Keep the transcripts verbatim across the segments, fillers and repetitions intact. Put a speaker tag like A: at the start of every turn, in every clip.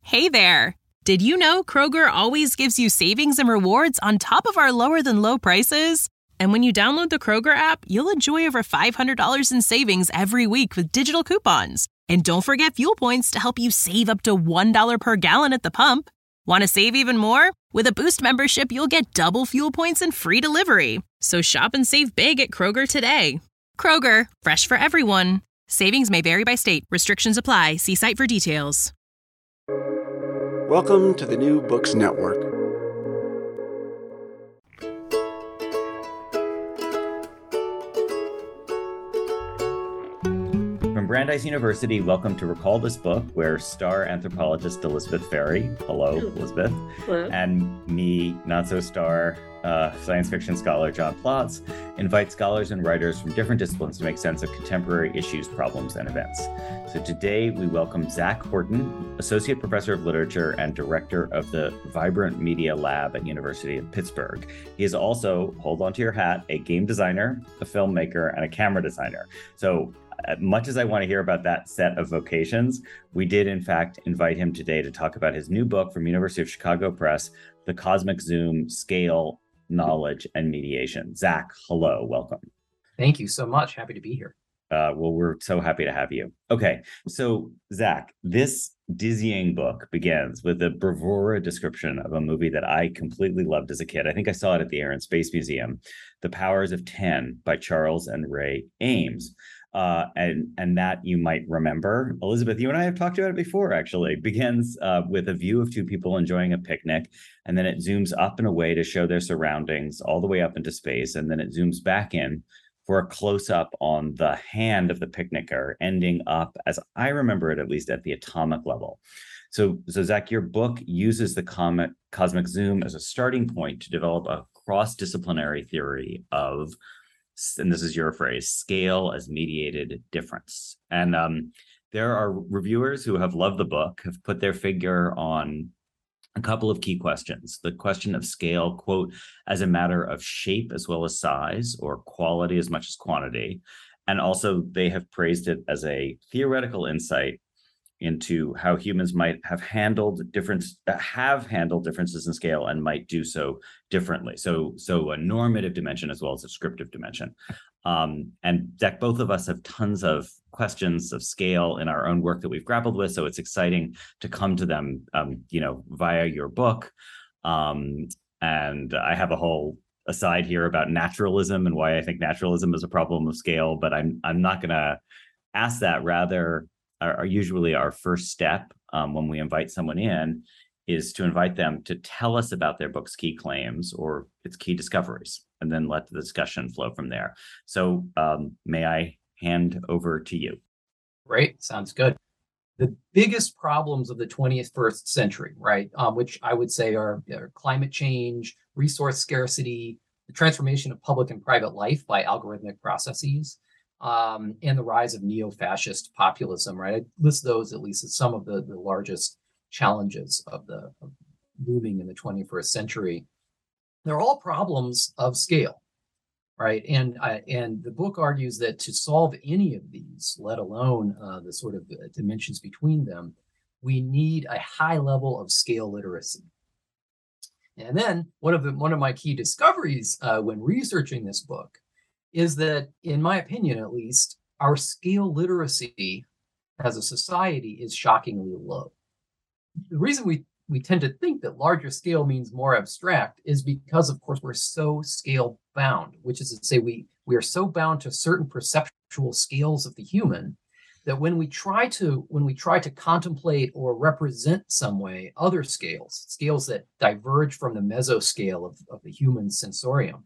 A: Hey there! Did you know Kroger always gives you savings and rewards on top of our lower than low prices? And when you download the Kroger app, you'll enjoy over five hundred dollars in savings every week with digital coupons. And don't forget fuel points to help you save up to one dollar per gallon at the pump. Want to save even more? With a Boost membership, you'll get double fuel points and free delivery. So shop and save big at Kroger today. Kroger, fresh for everyone. Savings may vary by state. Restrictions apply. See site for details.
B: Welcome to the New Books Network.
C: From Brandeis University, welcome to Recall This Book, where star anthropologist Elizabeth Ferry, hello, Elizabeth,
D: hello.
C: And me, not-so-star uh, science fiction scholar John Plotz, invite scholars and writers from different disciplines to make sense of contemporary issues, problems, and events. So today we welcome Zach Horton, Associate Professor of Literature and Director of the Vibrant Media Lab at University of Pittsburgh. He is also, hold on to your hat, a game designer, a filmmaker, and a camera designer. So much as I want to hear about that set of vocations, we did in fact invite him today to talk about his new book from University of Chicago Press, The Cosmic Zoom: Scale, Knowledge, and Mediation. Zach, hello, welcome.
D: Thank you so much. Happy to be here.
C: Uh, well, we're so happy to have you. Okay, so Zach, this dizzying book begins with a bravura description of a movie that I completely loved as a kid. I think I saw it at the Air and Space Museum, The Powers of Ten by Charles and Ray Ames. Uh, and and that you might remember. Elizabeth, you and I have talked about it before, actually. It begins uh, with a view of two people enjoying a picnic, and then it zooms up and away to show their surroundings all the way up into space, and then it zooms back in for a close-up on the hand of the picnicker, ending up, as I remember it at least, at the atomic level. So, so Zach, your book uses the comet, cosmic zoom as a starting point to develop a cross-disciplinary theory of, and this is your phrase, scale as mediated difference. And um, there are reviewers who have loved the book, have put their finger on a couple of key questions. The question of scale, quote, as a matter of shape as well as size, or quality as much as quantity. And also they have praised it as a theoretical insight into how humans might have handled difference, have handled differences in scale and might do so differently. So, so a normative dimension as well as a descriptive dimension. Um, and Zach, both of us have tons of questions of scale in our own work that we've grappled with. So it's exciting to come to them, um, you know, via your book. Um, and I have a whole aside here about naturalism and why I think naturalism is a problem of scale, but I'm I'm not going to ask that. Rather, Are, are usually our first step um, when we invite someone in is to invite them to tell us about their book's key claims or its key discoveries, and then let the discussion flow from there. So um, may I hand over to you?
D: Great. Sounds good. The biggest problems of the twenty-first century, right, um, which I would say are, are climate change, resource scarcity, the transformation of public and private life by algorithmic processes, Um, and the rise of neo-fascist populism, right? I list those at least as some of the, the largest challenges of the of looming in the twenty-first century. They're all problems of scale, right? And uh, and the book argues that to solve any of these, let alone uh, the sort of dimensions between them, we need a high level of scale literacy. And then one of the one of my key discoveries uh, when researching this book is that, in my opinion at least, our scale literacy as a society is shockingly low. The reason we, we tend to think that larger scale means more abstract is because, of course, we're so scale bound, which is to say we, we are so bound to certain perceptual scales of the human that when we try to when we try to contemplate or represent some way other scales, scales that diverge from the mesoscale of, of the human sensorium,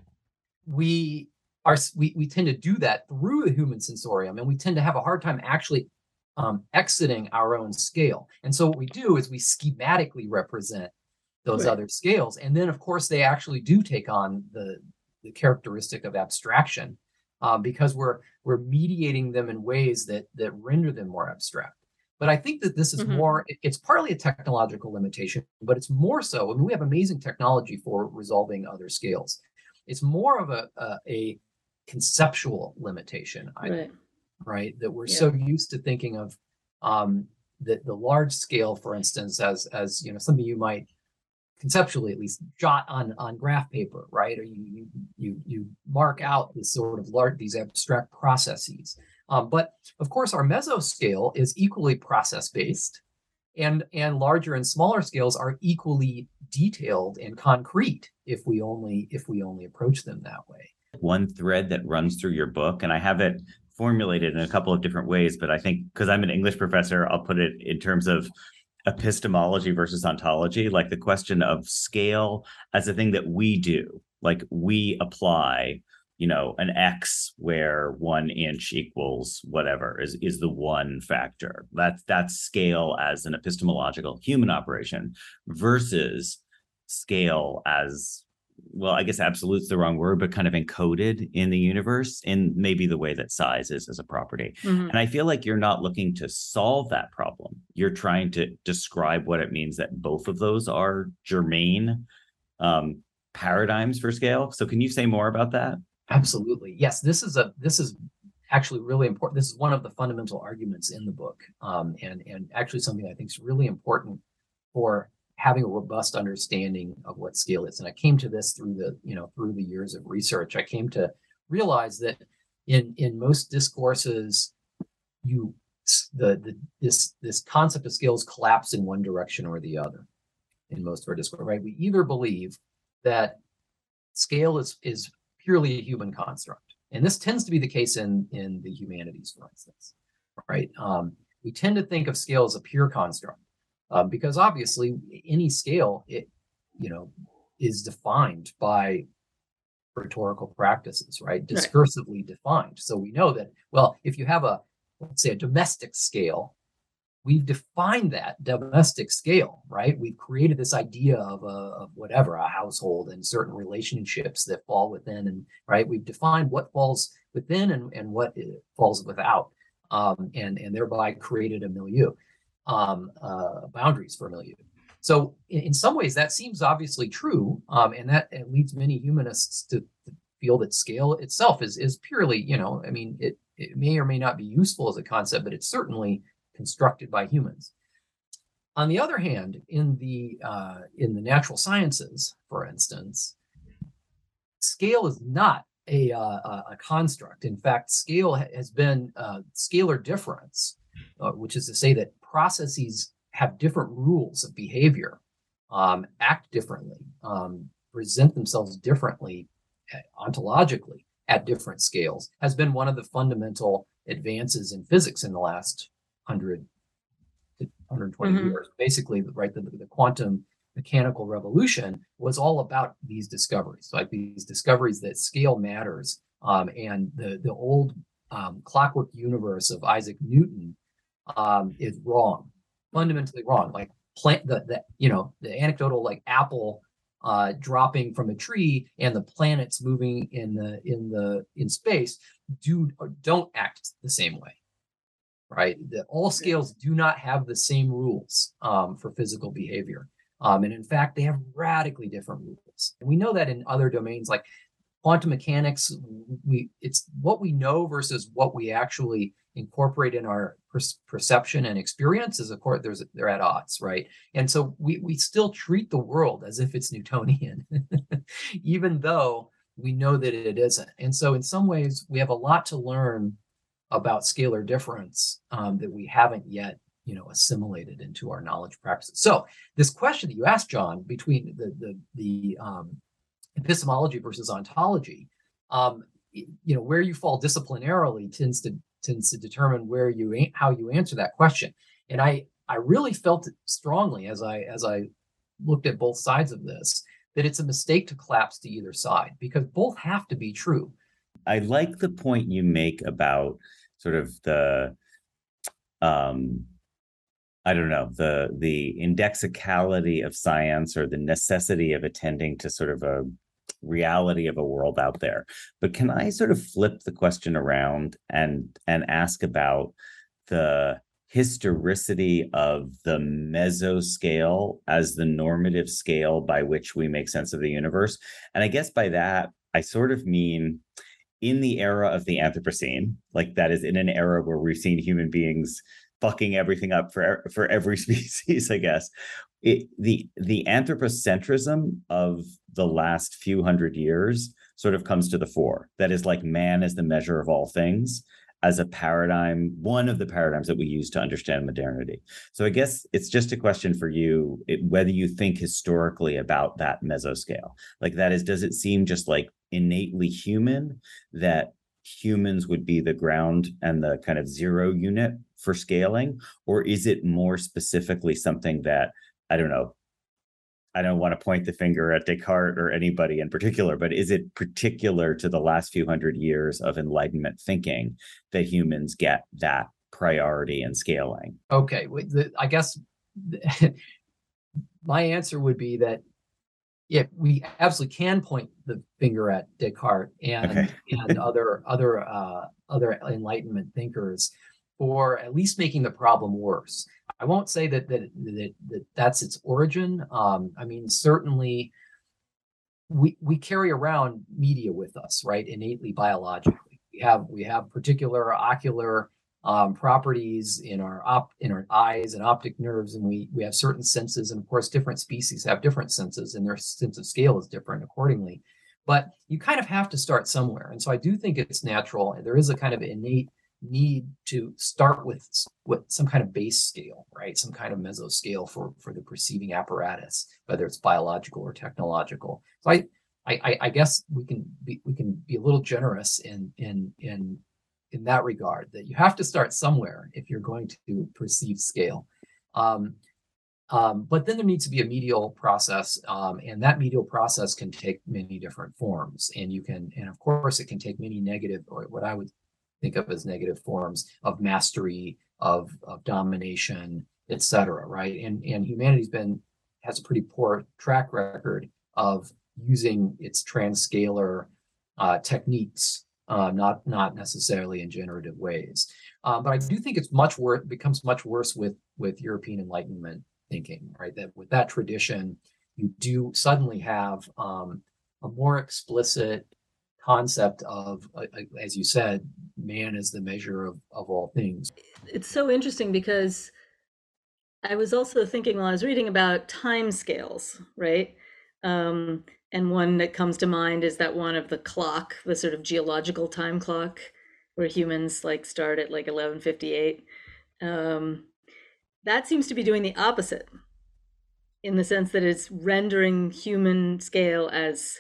D: we Our, we, we tend to do that through the human sensorium, and we tend to have a hard time actually um, exiting our own scale. And so what we do is we schematically represent those right. other scales. And then, of course, they actually do take on the, the characteristic of abstraction uh, because we're we're mediating them in ways that that render them more abstract. But I think that this is mm-hmm. more, it, it's partly a technological limitation, but it's more so, I mean, we have amazing technology for resolving other scales. It's more of a, a, a conceptual limitation, I right. right? That we're yeah. so used to thinking of um, the, the large scale, for instance, as as you know, something you might conceptually at least jot on on graph paper, right? Or you you you, you mark out this sort of large, these abstract processes. Um, but of course, our mesoscale is equally process based, and and larger and smaller scales are equally detailed and concrete if we only if we only approach them that way.
C: One thread that runs through your book, and I have it formulated in a couple of different ways, but I think because I'm an English professor, I'll put it in terms of epistemology versus ontology, like the question of scale as a thing that we do, like we apply, you know, an X where one inch equals whatever is, is the one factor. That's, that's scale as an epistemological human operation versus scale as, well, I guess absolute's the wrong word, but kind of encoded in the universe in maybe the way that size is as a property. Mm-hmm. And I feel like you're not looking to solve that problem. You're trying to describe what it means that both of those are germane um, paradigms for scale. So can you say more about that?
D: Absolutely. Yes, this is a this is actually really important. This is one of the fundamental arguments in the book, um, and and actually something I think is really important for having a robust understanding of what scale is. And I came to this through the, you know, through the years of research. I came to realize that in in most discourses, you the the this this concept of scales collapse in one direction or the other. In most of our discourse, right? We either believe that scale is is purely a human construct, and this tends to be the case in in the humanities, for instance, right? Um, we tend to think of scale as a pure construct. Um, because obviously any scale, it, you know, is defined by rhetorical practices, right? Discursively right. defined. So we know that, well, if you have a, let's say a domestic scale, we've defined that domestic scale, right? We've created this idea of a, of whatever, a household and certain relationships that fall within, and right, we've defined what falls within and, and what falls without, um, and, and thereby created a milieu. Um, uh, boundaries for a milieu. So in, in some ways that seems obviously true, um, and that it leads many humanists to, to feel that scale itself is is purely, you know, I mean, it, it may or may not be useful as a concept, but it's certainly constructed by humans. On the other hand, in the uh, in the natural sciences, for instance, scale is not a uh, a construct. In fact, scale has been uh, scalar difference, uh, which is to say that processes have different rules of behavior, um, act differently, um, present themselves differently ontologically at different scales, has been one of the fundamental advances in physics in the last one hundred to one hundred twenty mm-hmm. years. Basically, right, the, the quantum mechanical revolution was all about these discoveries, like these discoveries that scale matters, um, and the, the old um, clockwork universe of Isaac Newton um is wrong, fundamentally wrong. Like plant the, the you know the anecdotal like apple uh dropping from a tree and the planets moving in the in the in space do don't act the same way, right? The, all scales do not have the same rules um for physical behavior, um and in fact they have radically different rules, and we know that in other domains like quantum mechanics. We it's what we know versus what we actually incorporate in our per- perception and experience is, of course, there's they're at odds, right? And so we we still treat the world as if it's Newtonian, even though we know that it isn't. And so in some ways, we have a lot to learn about scalar difference um, that we haven't yet, you know, assimilated into our knowledge practices. So this question that you asked, John, between the the the um, epistemology versus ontology, um, you know, where you fall disciplinarily tends to tends to determine where you how you answer that question. And I I really felt it strongly as I as I looked at both sides of this, that it's a mistake to collapse to either side, because both have to be true.
C: I like the point you make about sort of the um I don't know, the the indexicality of science, or the necessity of attending to sort of a reality of a world out there. But can I sort of flip the question around and and ask about the historicity of the mesoscale as the normative scale by which we make sense of the universe? And I guess by that, I sort of mean in the era of the Anthropocene, like that is in an era where we've seen human beings fucking everything up for for every species, I guess. It, the the anthropocentrism of the last few hundred years sort of comes to the fore. That is, like, man is the measure of all things, as a paradigm, one of the paradigms that we use to understand modernity. So I guess it's just a question for you, it, whether you think historically about that mesoscale. Like, that is, does it seem just like innately human that humans would be the ground and the kind of zero unit for scaling? Or is it more specifically something that, I don't know, I don't want to point the finger at Descartes or anybody in particular, but is it particular to the last few hundred years of Enlightenment thinking that humans get that priority in scaling?
D: Okay, the, I guess my answer would be that, yeah, we absolutely can point the finger at Descartes and
C: Okay.
D: and other other uh, other Enlightenment thinkers for at least making the problem worse. I won't say that that that, that that's its origin. Um, I mean, certainly we we carry around media with us, right? Innately, biologically, we have we have particular ocular um, properties in our op in our eyes and optic nerves, and we we have certain senses, and of course, different species have different senses, and their sense of scale is different accordingly. But you kind of have to start somewhere, and so I do think it's natural. There is a kind of innate need to start with with some kind of base scale, right? Some kind of mesoscale for for the perceiving apparatus, whether it's biological or technological. So I I, I guess we can be we can be a little generous in in in in that regard, that you have to start somewhere if you're going to perceive scale. Um, um, but then there needs to be a medial process, um, and that medial process can take many different forms, and you can, and of course, it can take many negative, or what I would think of as negative forms of mastery, of, of domination, et cetera, right? And and humanity's been has a pretty poor track record of using its transscalar uh, techniques, uh, not not necessarily in generative ways. Um, but I do think it's much worse, becomes much worse with with European Enlightenment thinking, right? That with that tradition, you do suddenly have um, a more explicit concept of, uh, as you said, man is the measure of, of all things.
E: It's so interesting because I was also thinking while I was reading about time scales, right? Um, and one that comes to mind is that one of the clock, the sort of geological time clock, where humans like start at like eleven fifty-eight. Um, that seems to be doing the opposite, in the sense that it's rendering human scale as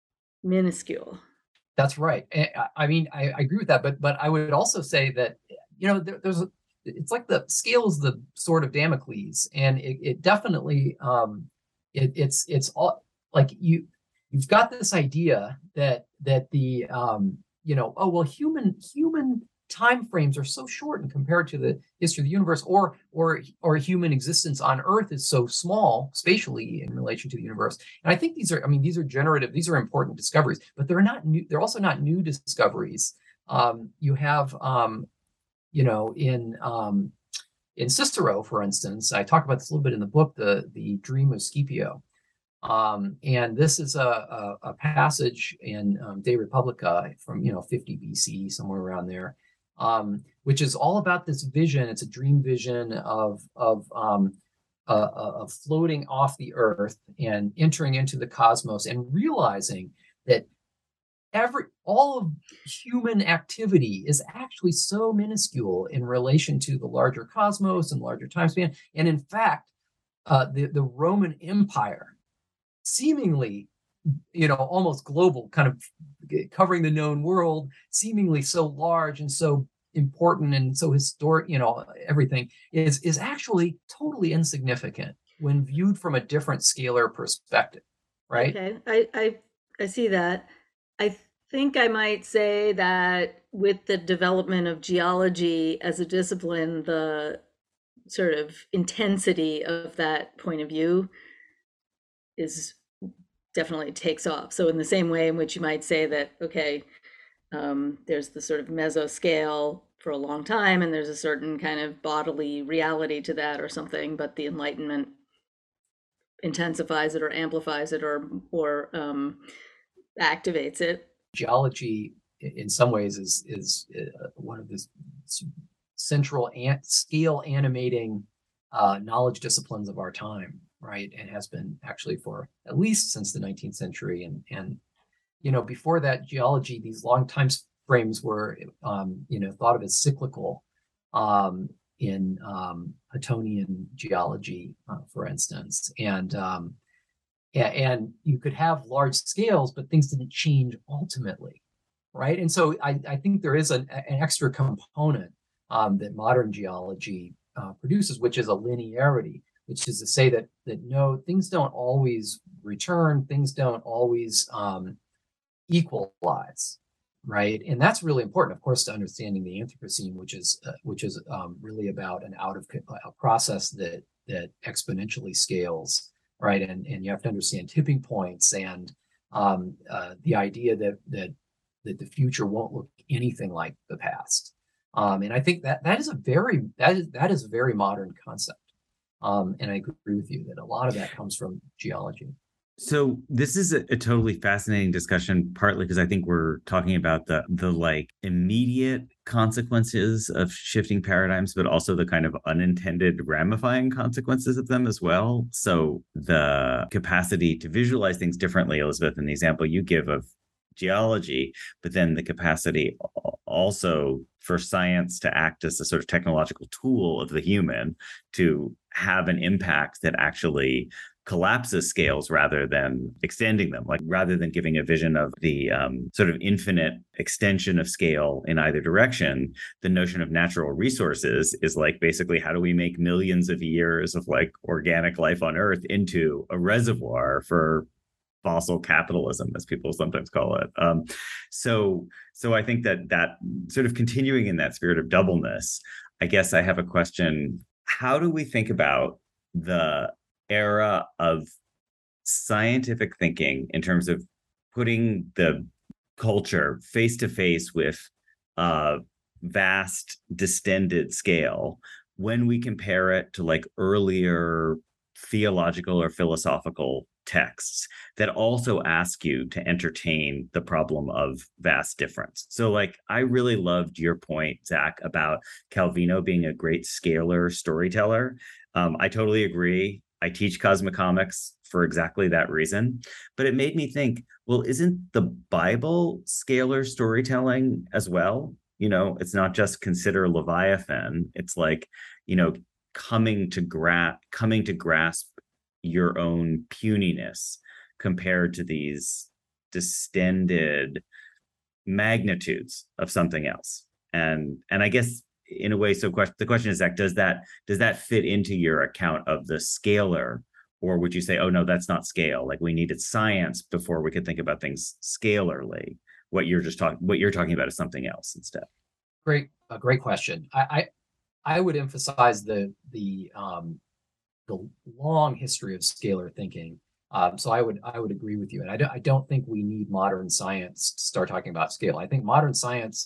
E: minuscule.
D: That's right. I mean, I, I agree with that, but but I would also say that, you know, there, there's a, it's like the scale is the sword of Damocles, and it, it definitely um, it, it's it's all like you you've got this idea that that the um, you know, oh well, human human time frames are so short and compared to the history of the universe, or or or human existence on Earth is so small spatially in relation to the universe. And I think these are, I mean, these are generative, these are important discoveries, but they're not new. They're also not new discoveries. Um, you have, um, you know, in um, in Cicero, for instance, I talk about this a little bit in the book, the the Dream of Scipio. Um, and this is a, a, a passage in um, De Republica from, you know, fifty B C, somewhere around there. Um, which is all about this vision. It's a dream vision of of um, uh, uh, of floating off the Earth and entering into the cosmos, and realizing that every all of human activity is actually so minuscule in relation to the larger cosmos and larger time span. And in fact, uh, the the Roman Empire, seemingly, you know, almost global, kind of covering the known world, seemingly so large and so important and so historic, you know, everything is is actually totally insignificant when viewed from a different scalar perspective, right?
E: Okay, I I, I see that. I think I might say that with the development of geology as a discipline, the sort of intensity of that point of view is definitely takes off. So in the same way in which you might say that, okay, um, there's the sort of mesoscale for a long time, and there's a certain kind of bodily reality to that or something, but the Enlightenment intensifies it or amplifies it or or um, activates it.
D: Geology, in some ways, is is uh, one of the central an- scale animating uh, knowledge disciplines of our time, right? And has been actually for at least since the nineteenth century. And, and you know, before that, geology, these long time frames were, um, you know, thought of as cyclical um, in um, Huttonian geology, uh, for instance. And um, and you could have large scales, but things didn't change ultimately, right? And so I, I think there is an, an extra component um, that modern geology uh, produces, which is a linearity, which is to say that that no, things don't always return, things don't always um, equalize, right? And that's really important, of course, to understanding the Anthropocene, which is uh, which is um, really about an out of a process that that exponentially scales. Right, and and you have to understand tipping points and um, uh, the idea that that that the future won't look anything like the past. Um, and I think that that is a very that is that is a very modern concept. Um, and I agree with you that a lot of that comes from geology.
C: So this is a, a totally fascinating discussion, partly because I think we're talking about the the like immediate consequences of shifting paradigms, but also the kind of unintended ramifying consequences of them as well. So the capacity to visualize things differently, Elizabeth, in the example you give of geology, but then the capacity also for science to act as a sort of technological tool of the human to have an impact that actually collapses scales rather than extending them, like rather than giving a vision of the um, sort of infinite extension of scale in either direction. The notion of natural resources is like basically how do we make millions of years of like organic life on Earth into a reservoir for fossil capitalism, as people sometimes call it. Um, so, so I think that that sort of continuing in that spirit of doubleness, I guess I have a question. How do we think about the era of scientific thinking in terms of putting the culture face to face with a vast distended scale when we compare it to like earlier theological or philosophical texts that also ask you to entertain the problem of vast difference? So like, I really loved your point, Zach, about Calvino being a great scalar storyteller. Um, I totally agree. I teach cosmic comics for exactly that reason. But it made me think, well, isn't the Bible scalar storytelling as well? You know, it's not just consider Leviathan. It's like, you know, coming to gra- coming to grasp your own puniness compared to these distended magnitudes of something else. And and I guess in a way, so question, the question is, Zach, does that does that fit into your account of the scalar, or would you say, oh no, that's not scale? Like we needed science before we could think about things scalarly. What you're just talking, what you're talking about is something else instead.
D: Great, a great question. I I, I would emphasize the the um, the long history of scalar thinking. Um, so I would I would agree with you, and I don't I don't think we need modern science to start talking about scale. I think modern science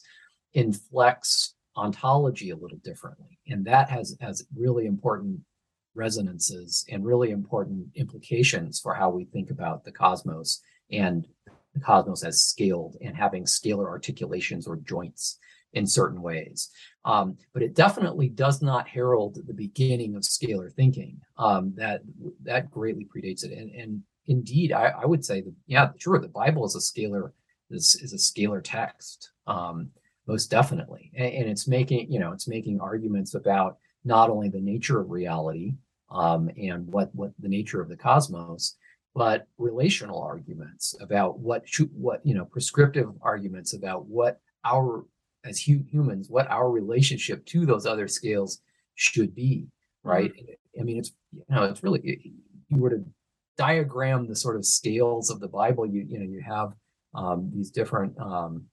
D: inflects ontology a little differently, and that has has really important resonances and really important implications for how we think about the cosmos and the cosmos as scaled and having scalar articulations or joints in certain ways. Um, but it definitely does not herald the beginning of scalar thinking. Um, that that greatly predates it, and and indeed, I, I would say that yeah, sure, the Bible is a scalar is is a scalar text. Um, Most definitely. And, and it's making, you know, it's making arguments about not only the nature of reality um, and what, what the nature of the cosmos, but relational arguments about what, should, what, you know, prescriptive arguments about what our, as hu- humans, what our relationship to those other scales should be, right? Mm-hmm. I mean, it's, you know, it's really, if you were to diagram the sort of scales of the Bible, you, you know, you have um, these different, um,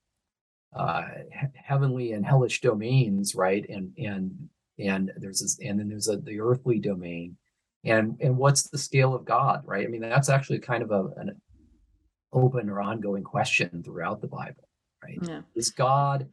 D: uh heavenly and hellish domains, right? And and and there's this, and then there's a the earthly domain, and and what's the scale of God, right? I mean, that's actually kind of a an open or ongoing question throughout the Bible, right? Yeah. Is God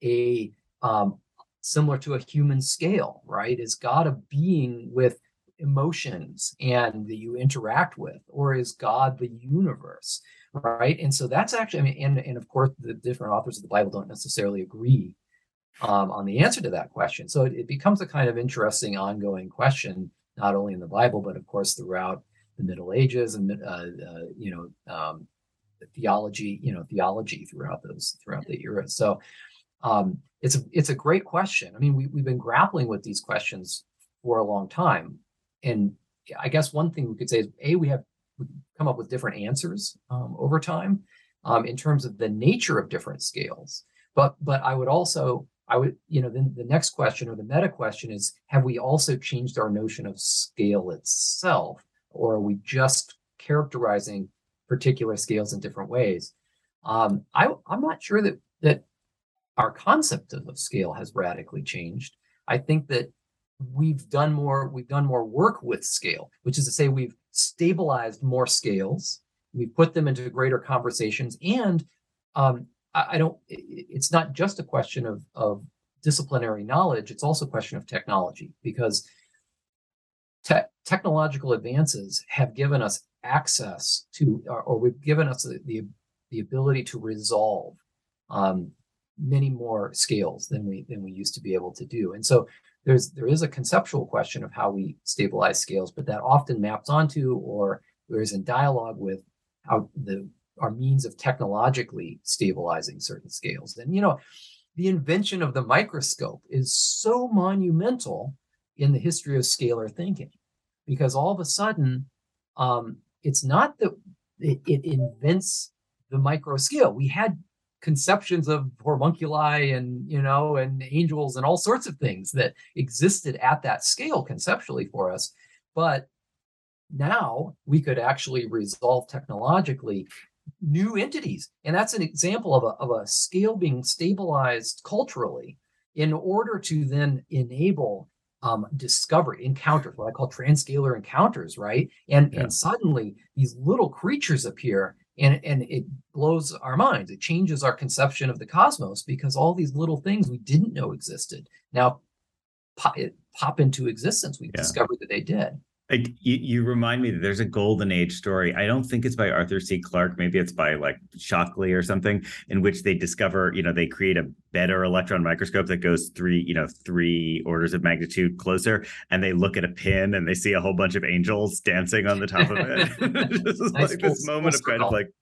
D: a um similar to a human scale, right? Is God a being with emotions and that you interact with, or is God the universe? Right. And so that's actually, I mean, and, and of course, the different authors of the Bible don't necessarily agree um, on the answer to that question. So it, it becomes a kind of interesting ongoing question, not only in the Bible, but of course throughout the Middle Ages and uh, uh, you know um, theology, you know theology throughout those throughout the eras. So um, it's a it's a great question. I mean, we we've been grappling with these questions for a long time, and I guess one thing we could say is a we have come up with different answers um, over time um, in terms of the nature of different scales. But but I would also I would you know then the next question or the meta question is, have we also changed our notion of scale itself, or are we just characterizing particular scales in different ways? Um, I, I'm not sure that that our concept of, of scale has radically changed. I think that we've done more we've done more work with scale, which is to say we've stabilized more scales, we've put them into greater conversations, and um, I, I don't. It's not just a question of of disciplinary knowledge; it's also a question of technology, because te- technological advances have given us access to, or, or we've given us the, the the ability to resolve um, many more scales than we than we used to be able to do. And so there's there is a conceptual question of how we stabilize scales, but that often maps onto or is in dialogue with how the our means of technologically stabilizing certain scales. And you know, the invention of the microscope is so monumental in the history of scalar thinking, because all of a sudden, um, it's not that it, it invents the micro scale. We had conceptions of homunculi and, you know, and angels and all sorts of things that existed at that scale conceptually for us. But now we could actually resolve technologically new entities. And that's an example of a, of a scale being stabilized culturally in order to then enable um, discovery, encounters, what I call transcalar encounters, right? And, yeah. and suddenly these little creatures appear, and, and it blows our minds. It changes our conception of the cosmos, because all these little things we didn't know existed now pop, pop into existence. We've yeah. discovered that they did.
C: Like you, you remind me that there's a golden age story. I don't think it's by Arthur C. Clarke. Maybe it's by like Shockley or something, in which they discover, you know, they create a better electron microscope that goes three, you know, three orders of magnitude closer, and they look at a pin and they see a whole bunch of angels dancing on the top of it. Just nice like full, this moment of kind of like,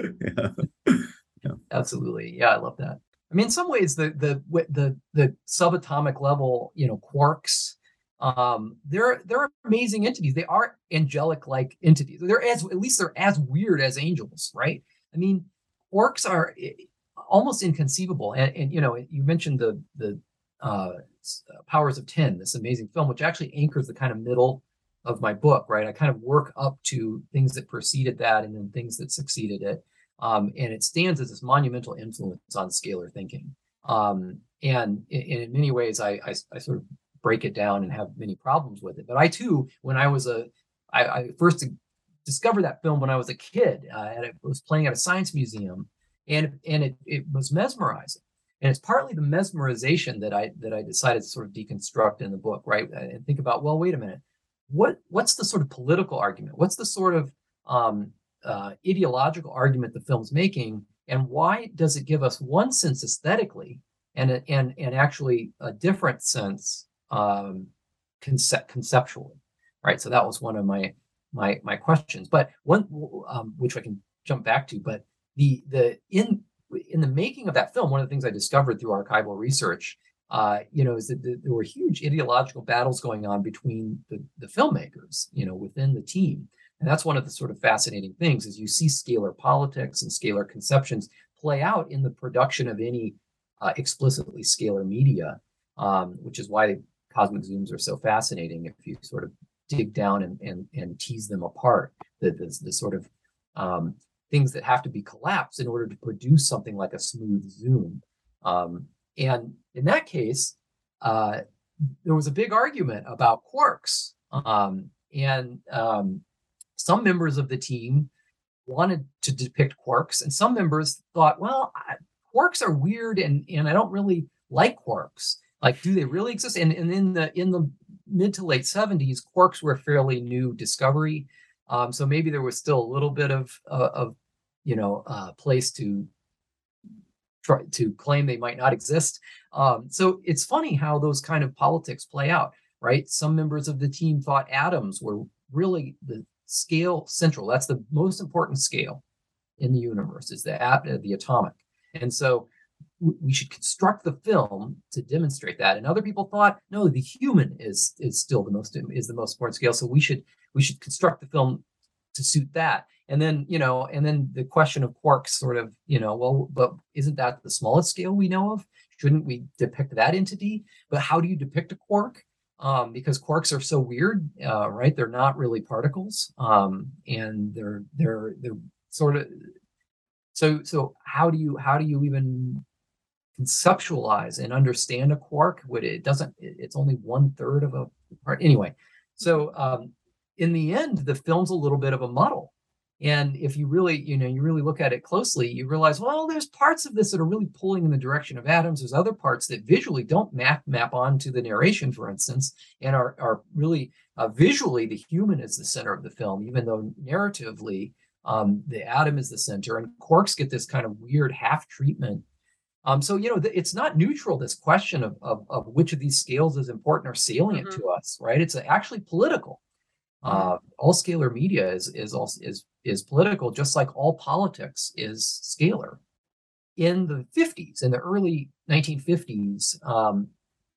D: yeah. yeah. Absolutely, yeah, I love that. I mean, in some ways, the the the the subatomic level, you know, quarks. Um, they're they're amazing entities. They are angelic-like entities. They're as at least they're as weird as angels, right? I mean, quarks are almost inconceivable. And, and you know, you mentioned the the uh, Powers of ten, this amazing film, which actually anchors the kind of middle of my book, right? I kind of work up to things that preceded that and then things that succeeded it, um, and it stands as this monumental influence on scalar thinking. Um, and in, in many ways, I, I I sort of break it down and have many problems with it. But I too, when I was a, I, I first discovered that film when I was a kid, uh, and I was playing at a science museum, and and it it was mesmerizing. And it's partly the mesmerization that I that I decided to sort of deconstruct in the book, right? And think about, well, wait a minute, what what's the sort of political argument? What's the sort of um, uh, ideological argument the film's making, and why does it give us one sense aesthetically, and and and actually a different sense um concept conceptually, right? So that was one of my my my questions, but one um which I can jump back to. But the the in in the making of that film, one of the things I discovered through archival research uh you know is that there were huge ideological battles going on between the the filmmakers, you know, within the team. And that's one of the sort of fascinating things, is you see scalar politics and scalar conceptions play out in the production of any uh, explicitly scalar media, um which is why cosmic zooms are so fascinating if you sort of dig down and and, and tease them apart, the, the, the sort of um, things that have to be collapsed in order to produce something like a smooth zoom. Um, and in that case, uh, there was a big argument about quarks. Um, and um, some members of the team wanted to depict quarks, and some members thought, well, I, quarks are weird, and, and I don't really like quarks. Like, do they really exist? And, and in the in the mid to late seventies, quarks were a fairly new discovery. Um, so maybe there was still a little bit of, uh, of you know, uh, place to try to claim they might not exist. Um, so it's funny how those kind of politics play out, right? Some members of the team thought atoms were really the scale central. That's the most important scale in the universe, is the at, uh, the atomic. And so w- we should construct the film to demonstrate that. And other people thought, no, the human is is still the most is the most important scale. So we should we should construct the film to suit that. And then, you know, and then the question of quarks sort of, you know, well, but isn't that the smallest scale we know of? Shouldn't we depict that entity? But how do you depict a quark? Um, because quarks are so weird, uh, right? They're not really particles, um, and they're they're they're sort of so so. How do you how do you even conceptualize and understand a quark? Would it doesn't? It's only one third of a part anyway. So um, in the end, the film's a little bit of a muddle. And if you really, you know, you really look at it closely, you realize, well, there's parts of this that are really pulling in the direction of atoms. There's other parts that visually don't map map onto the narration, for instance, and are are really uh, visually the human is the center of the film, even though narratively um, the atom is the center. And quarks get this kind of weird half treatment. Um, so you know, th- it's not neutral. This question of, of of which of these scales is important or salient mm-hmm. to us, right? It's actually political. Uh, all scalar media is is also is is political, just like all politics is scalar. In the fifties, in the early nineteen fifties, um,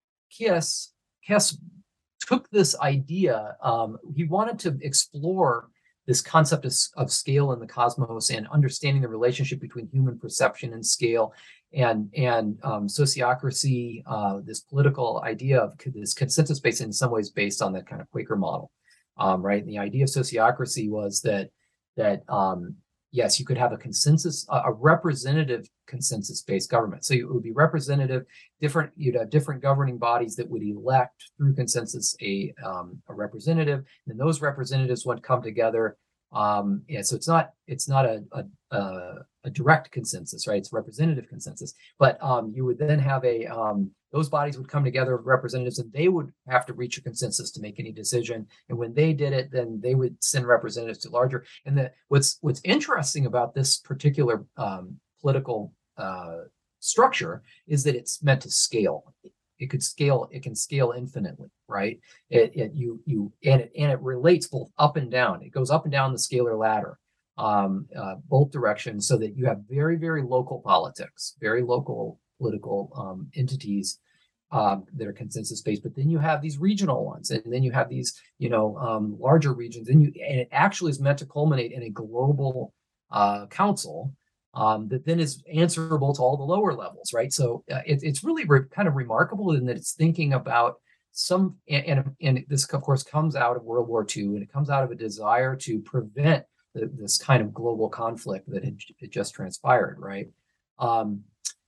D: Kiss Kiss took this idea. Um, he wanted to explore this concept of, of scale in the cosmos and understanding the relationship between human perception and scale, and and um, sociocracy. Uh, this political idea of this consensus based, in some ways, based on that kind of Quaker model. Um, right. And the idea of sociocracy was that that um, yes, you could have a consensus, a, a representative consensus-based government. So it would be representative, different. You'd have different governing bodies that would elect through consensus a um, a representative, and then those representatives would come together. Um, yeah, so it's not it's not a, a a direct consensus, right? It's representative consensus. But um, you would then have a um, those bodies would come together of representatives, and they would have to reach a consensus to make any decision. And when they did it, then they would send representatives to larger. And the, what's what's interesting about this particular um, political uh, structure is that it's meant to scale. It could scale. It can scale infinitely, right? It, it you you and it and it relates both up and down. It goes up and down the scalar ladder, um, uh, both directions, so that you have very very local politics, very local political um, entities um, that are consensus based. But then you have these regional ones, and then you have these you know um, larger regions, and you and it actually is meant to culminate in a global uh, council. Um, that then is answerable to all the lower levels, right? So uh, it, it's really re- kind of remarkable in that it's thinking about some, and, and, and this, of course, comes out of World War Two, and it comes out of a desire to prevent the, this kind of global conflict that had, had just transpired, right? Um,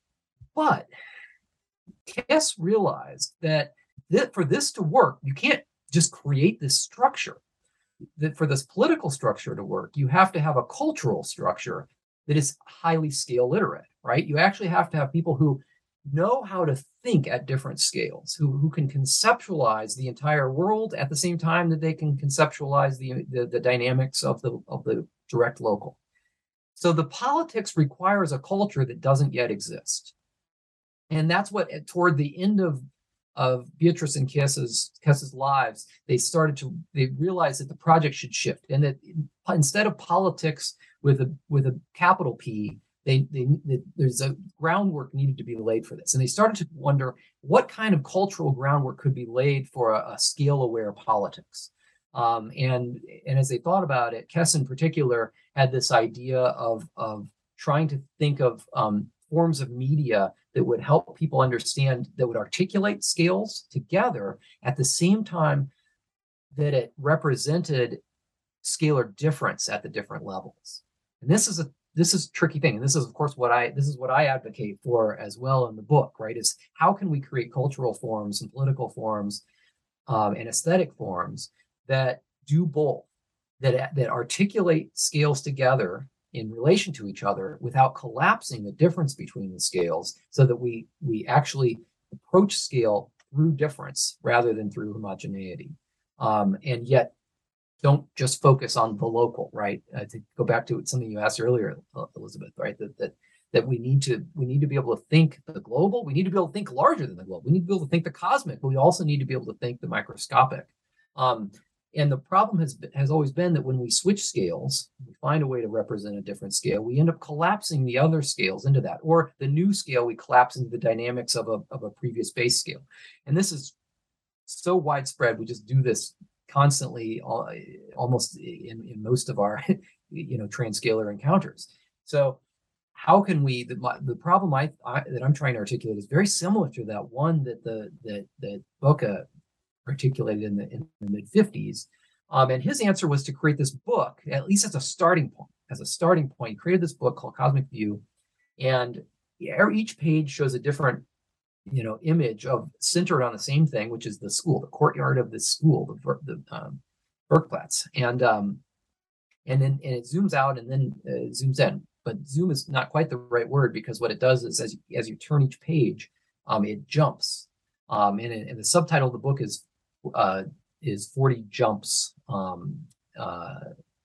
D: but Kiss realized that th- for this to work, you can't just create this structure. That for this political structure to work, you have to have a cultural structure that is highly scale literate, right? You actually have to have people who know how to think at different scales, who, who can conceptualize the entire world at the same time that they can conceptualize the, the, the dynamics of the, of the direct local. So the politics requires a culture that doesn't yet exist. And that's what, toward the end of, of Beatrice and Kiss's, Kiss's lives, they started to, they realized that the project should shift, and that instead of politics with a with a capital P, they, they, they there's a groundwork needed to be laid for this. And they started to wonder what kind of cultural groundwork could be laid for a, a scale-aware politics. Um, and, and as they thought about it, Kiss in particular had this idea of, of trying to think of um, forms of media that would help people understand, that would articulate scales together at the same time that it represented scalar difference at the different levels. And this is a this is a tricky thing. And this is, of course, what I this is what I advocate for as well in the book, right? Is how can we create cultural forms and political forms um, and aesthetic forms that do both, that that articulate scales together in relation to each other without collapsing the difference between the scales, so that we we actually approach scale through difference rather than through homogeneity, um, and yet don't just focus on the local, right? Uh, to go back to something you asked earlier, Elizabeth, right? That that that we need to we need to be able to think the global. We need to be able to think larger than the global. We need to be able to think the cosmic, but we also need to be able to think the microscopic. Um, and the problem has has always been that when we switch scales, we find a way to represent a different scale, we end up collapsing the other scales into that, or the new scale we collapse into the dynamics of a of a previous base scale. And this is so widespread. We just do this constantly, almost in, in most of our you know transcalar encounters. So how can we, the, the problem I, I that I'm trying to articulate is very similar to that one that the that that Boeke articulated in the in the mid fifties. Um, and his answer was to create this book, at least as a starting point. As a starting point, he created this book called Cosmic View, and each page shows a different you know image of centered on the same thing, which is the school, the courtyard of the school, the the um, Bergplatz, and um, and then and it zooms out and then uh, zooms in. But zoom is not quite the right word, because what it does is as you, as you turn each page, um, it jumps. Um, and, and the subtitle of the book is uh, is forty jumps. Um, uh,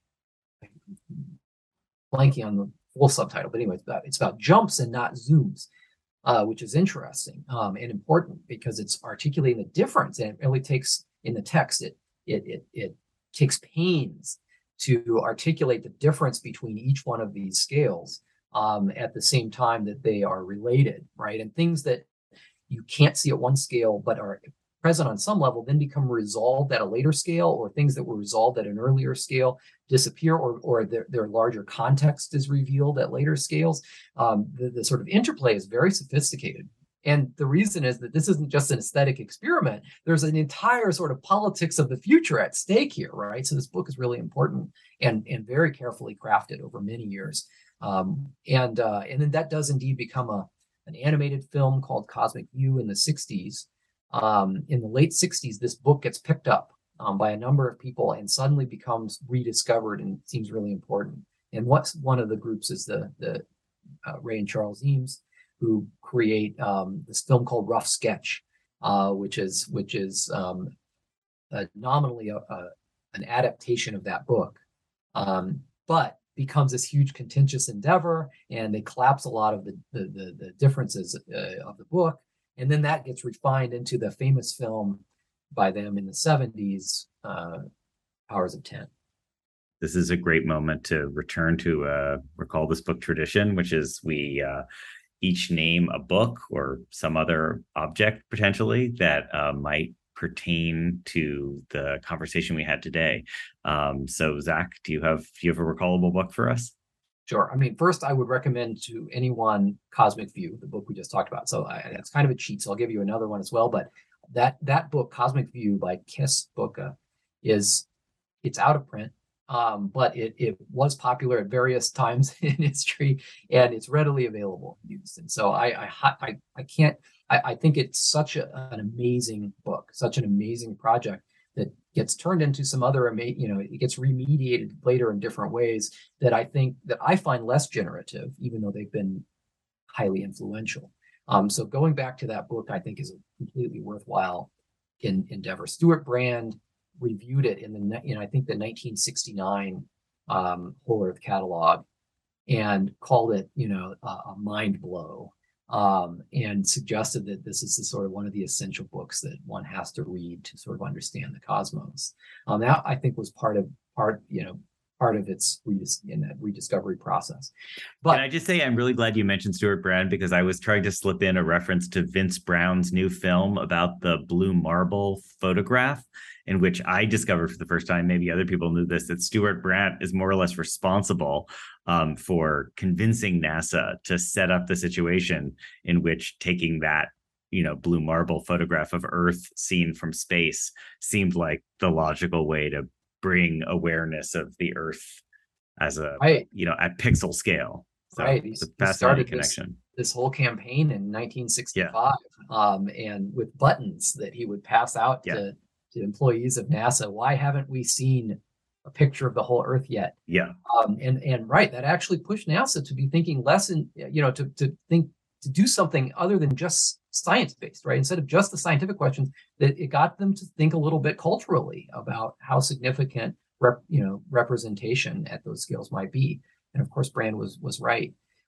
D: blanking on the full subtitle, but anyway, it's about, it's about jumps and not zooms, uh, which is interesting um, and important because it's articulating the difference, and it really takes in the text it it it it takes pains to articulate the difference between each one of these scales um, at the same time that they are related, right? And things that you can't see at one scale but are present on some level then become resolved at a later scale, or things that were resolved at an earlier scale disappear, or or their, their larger context is revealed at later scales. Um, the, the sort of interplay is very sophisticated. And the reason is that this isn't just an aesthetic experiment. There's an entire sort of politics of the future at stake here, right? So this book is really important and, and very carefully crafted over many years. Um, and uh, and then that does indeed become a an animated film called Cosmic View in the sixties. Um, in the late sixties, this book gets picked up um, by a number of people and suddenly becomes rediscovered and seems really important. And what's one of the groups is the, the uh, Ray and Charles Eames, who create um, this film called Rough Sketch, uh, which is which is um, uh, nominally a, a, an adaptation of that book, um, but becomes this huge contentious endeavor, and they collapse a lot of the the, the, the differences uh, of the book, and then that gets refined into the famous film by them in the seventies, uh, Powers of Ten.
C: This is a great moment to return to uh, recall this book tradition, which is we uh, each name a book or some other object potentially that uh, might pertain to the conversation we had today. Um, so Zach, do you have do you have a recallable book for us?
D: Sure. I mean, first I would recommend to anyone Cosmic View, the book we just talked about. So I, that's kind of a cheat. So I'll give you another one as well. But that that book, Cosmic View by Kees Boeke, is it's out of print. Um, but it it was popular at various times in history, and it's readily available used. And so I I I, I can't I, I think it's such a, an amazing book, such an amazing project that gets turned into some other ama- you know it gets remediated later in different ways that I think that I find less generative, even though they've been highly influential. Um, so going back to that book, I think is a completely worthwhile in, endeavor. Stewart Brand reviewed it in the you know I think the nineteen sixty-nine um, Whole Earth Catalog, and called it you know a, a mind blow, um, and suggested that this is the sort of one of the essential books that one has to read to sort of understand the cosmos. Um, that I think was part of part you know part of its redis- in that rediscovery process. But
C: can I just say I'm really glad you mentioned Stewart Brand, because I was trying to slip in a reference to Vince Brown's new film about the blue marble photograph, in which I discovered for the first time, maybe other people knew this, that Stewart Brand is more or less responsible um, for convincing NASA to set up the situation in which taking that, you know, blue marble photograph of Earth seen from space seemed like the logical way to bring awareness of the Earth as a,
D: right.
C: you know, at pixel scale. So
D: right.
C: it's a
D: He
C: fascinating
D: started
C: connection.
D: This, this whole campaign in nineteen sixty-five, yeah. um, and with buttons that he would pass out yeah. to to employees of NASA. Why haven't we seen a picture of the whole Earth yet?
C: Yeah.
D: Um, and and right, that actually pushed NASA to be thinking less in, you know, to to think to do something other than just science-based, right? Instead of just the scientific questions, that it got them to think a little bit culturally about how significant rep, you know, representation at those scales might be. And of course, Brand was was right.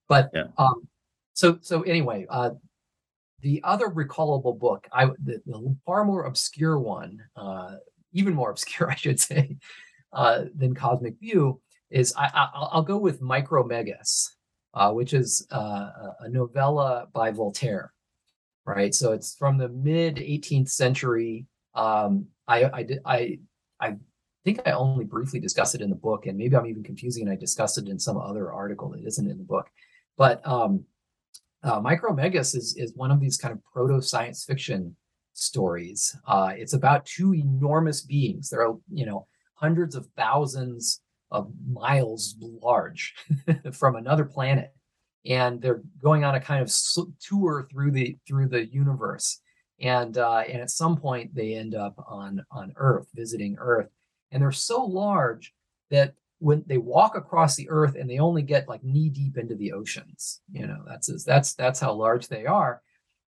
D: But
C: Yeah.
D: um, so so anyway, uh, the other recallable book, I the, the far more obscure one, uh, even more obscure, I should say, uh, than Cosmic View, is I, I I'll go with Micromegas, uh, which is uh, a novella by Voltaire. Right, so it's from the mid eighteenth century. Um, I I did I I think I only briefly discussed it in the book, and maybe I'm even confusing and I discussed it in some other article that isn't in the book. But um, uh, Micromegas is is one of these kind of proto science fiction stories. Uh, it's about two enormous beings. There are you know hundreds of thousands of miles large from another planet, and they're going on a kind of tour through the through the universe, and uh, and at some point they end up on on Earth, visiting Earth, and they're so large that when they walk across the Earth and they only get like knee deep into the oceans, you know, that's that's that's how large they are,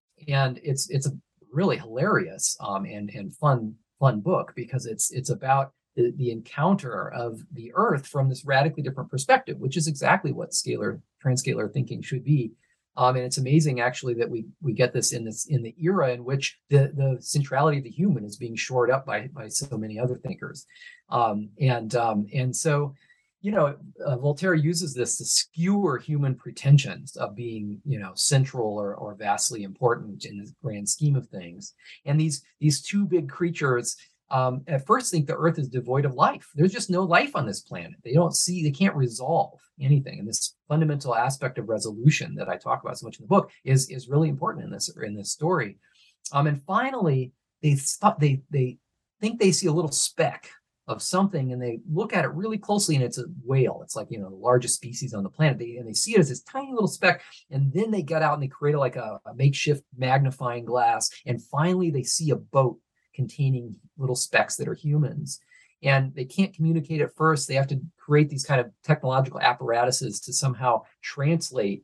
D: and it's it's a really hilarious um, and and fun fun book because it's it's about the, the encounter of the Earth from this radically different perspective, which is exactly what scalar transcalar thinking should be. Um, and it's amazing actually that we we get this in this in the era in which the the centrality of the human is being shored up by by so many other thinkers. Um, and um, and so, you know, uh, Voltaire uses this to skewer human pretensions of being, you know, central or or vastly important in the grand scheme of things. And these these two big creatures um, at first think the Earth is devoid of life. There's just no life on this planet. They don't see, they can't resolve anything. And this fundamental aspect of resolution that I talk about so much in the book is, is really important in this, in this story. Um, and finally, they thought they, they think they see a little speck of something, and they look at it really closely, and it's a whale. It's like, you know, the largest species on the planet. They, and they see it as this tiny little speck, and then they get out and they create a, like a, a makeshift magnifying glass, and finally they see a boat containing little specks that are humans. And they can't communicate at first. They have to create these kind of technological apparatuses to somehow translate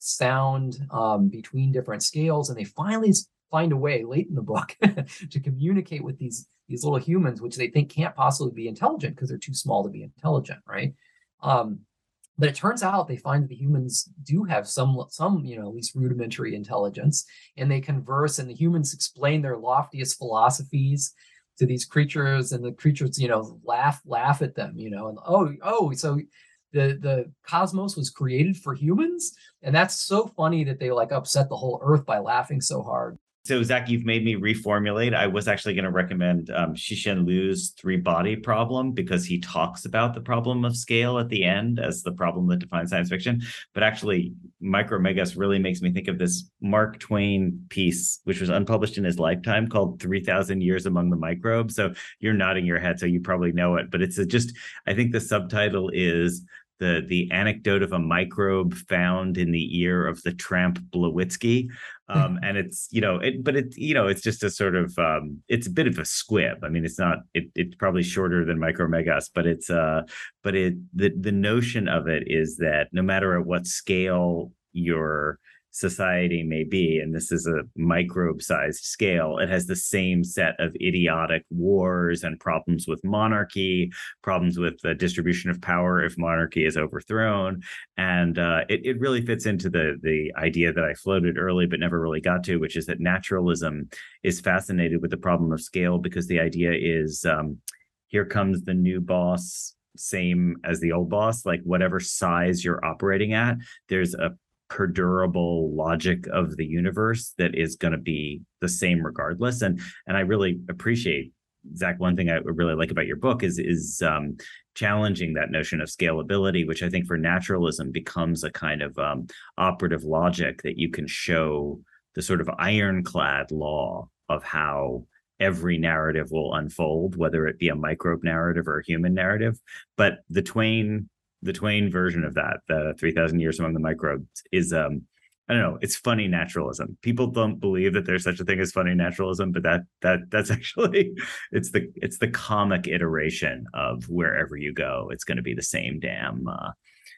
D: sound um, between different scales. And they finally find a way late in the book to communicate with these, these little humans, which they think can't possibly be intelligent because they're too small to be intelligent, right? Um, but it turns out they find that the humans do have some, some, you know, at least rudimentary intelligence, and they converse, and the humans explain their loftiest philosophies to these creatures, and the creatures, you know, laugh, laugh at them, you know, and oh, oh, so the the cosmos was created for humans, and that's so funny that they like upset the whole Earth by laughing so hard.
C: So, Zach, you've made me reformulate. I was actually going to recommend um, Cixin Liu's three-body problem because he talks about the problem of scale at the end as the problem that defines science fiction. But actually, Micromegas really makes me think of this Mark Twain piece, which was unpublished in his lifetime, called three thousand Years Among the Microbes. So you're nodding your head, so you probably know it. But it's a just, I think the subtitle is the the anecdote of a microbe found in the ear of the tramp Blawitsky. Um, and it's, you know, it, but it, you know, it's just a sort of, um, it's a bit of a squib. I mean, it's not, it, it's probably shorter than Micromegas, but it's, uh, but it, the, the notion of it is that no matter at what scale your society may be, and this is a microbe-sized scale, it has the same set of idiotic wars and problems with monarchy, problems with the distribution of power if monarchy is overthrown. And uh, it, it really fits into the, the idea that I floated early but never really got to, which is that naturalism is fascinated with the problem of scale because the idea is um, here comes the new boss, same as the old boss, like whatever size you're operating at, there's a perdurable logic of the universe that is going to be the same regardless. And and I really appreciate, Zach, one thing I really like about your book is is um, challenging that notion of scalability, which I think for naturalism becomes a kind of um, operative logic that you can show the sort of ironclad law of how every narrative will unfold, whether it be a microbe narrative or a human narrative. But the Twain The Twain version of that, the three thousand Years Among the Microbes, is, um, I don't know, it's funny naturalism. People don't believe that there's such a thing as funny naturalism, but that that that's actually, it's the it's the comic iteration of wherever you go, it's going to be the same damn uh,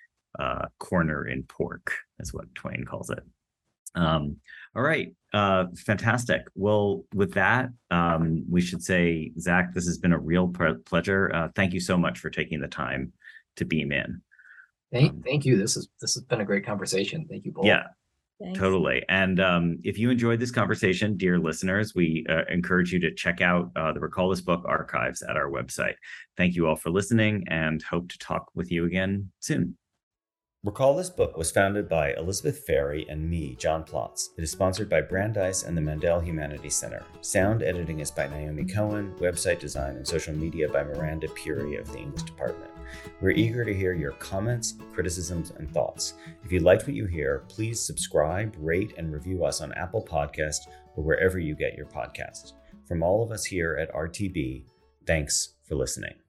C: uh, corner in pork, is what Twain calls it. Um, all right, uh, fantastic. Well, with that, um, we should say, Zach, this has been a real pleasure. Uh, thank you so much for taking the time to beam in.
D: Thank,
C: Um,
D: thank you. This is this has been a great conversation. Thank you both.
C: Yeah,
E: Thanks.
C: totally. And um, if you enjoyed this conversation, dear listeners, we uh, encourage you to check out uh, the Recall This Book archives at our website. Thank you all for listening, and hope to talk with you again soon. Recall This Book was founded by Elizabeth Ferry and me, John Plotz. It is sponsored by Brandeis and the Mandel Humanities Center. Sound editing is by Naomi Cohen, website design and social media by Miranda Puri of the English department. We're eager to hear your comments, criticisms, and thoughts. If you liked what you hear, please subscribe, rate, and review us on Apple Podcasts or wherever you get your podcasts. From all of us here at R T B, thanks for listening.